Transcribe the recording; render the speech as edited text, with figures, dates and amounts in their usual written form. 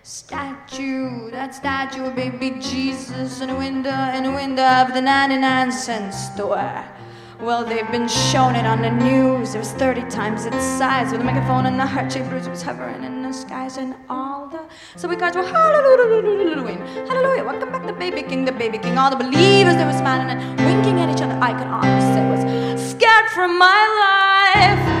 statue, that statue of baby Jesus in a window of the 99-cent store. Well, they've been showing it on the news. It was 30 times its size, with a megaphone and the heart-shaped bruise was hovering in the skies, and all the subway cars were hallelujah, hallelujah, welcome back the baby king, the baby king. All the believers, they were smiling and winking at each other. I could honestly say was scared for my life.